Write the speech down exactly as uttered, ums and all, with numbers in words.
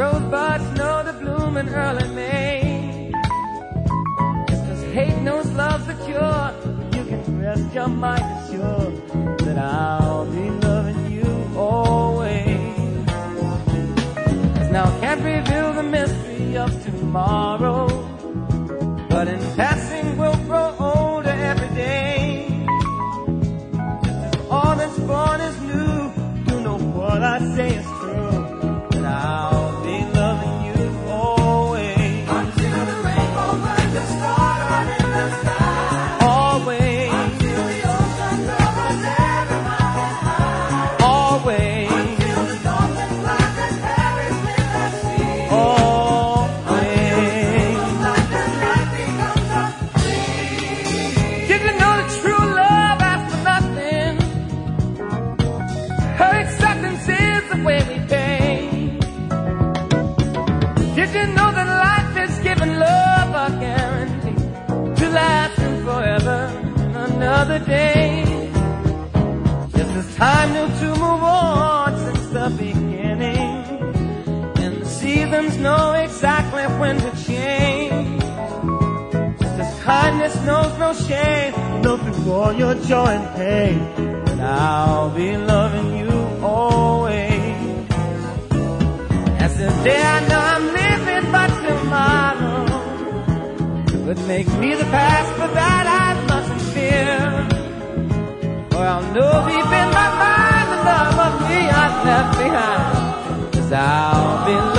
rosebuds know to bloom in early May. Just as hate knows love's the cure, you can rest your mind assured that I'll be loving you always. Cause now I can't reveal the mystery of tomorrow, but in passing we'll grow older every day. Just as all that's born is new, you know what I say is true, that I'll be loving you always. Until the rainbow burns the star out in the sky. Always. Until the ocean covers every mountain high. Always. Until the dolphins laugh and perish with the sea. Always. Life and life becomes a dream. Did you know that true love asks for nothing? Her acceptance is the way we pay. Did you know that life is giving love a guarantee to last and forever in another day? Just as time knew to move on since the beginning, and the seasons know exactly when to change. Just as kindness knows no shame, know through all your joy and pain, that I'll be loving you always. As the day I know I'm living, but tomorrow would make me the past, but that I mustn't fear. For I'll know deep in my mind the love of me I've left behind, 'cause I'll be